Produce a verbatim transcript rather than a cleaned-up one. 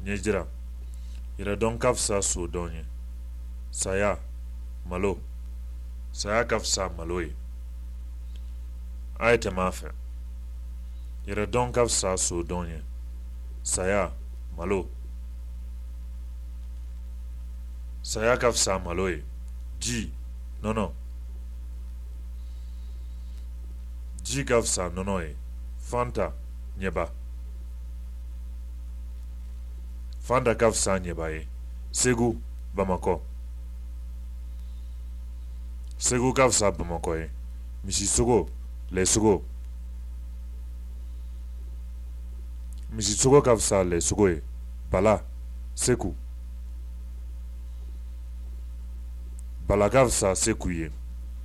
ɲɛjira yɛrɛdɔn ka fisa sodɔn ye. Saya malo saya ka fisa malo ye. A ye tɛmɛ a fɛ. Yɛrɛdɔn ka fisa sodɔn ye. Saya malo saya ka fisa malo ye. Ji nɔnɔ ji ka fisa nɔnɔ ye. Fanta ɲɛba Fanta ka fisa ɲɛba ye. Segu Bamakɔ Segu ka fisa Bamakɔ ye. Misisogo lɛsogo Misisogo ka fisa lɛsogo ye. Bala Seku Bala ka fisa Seku ye.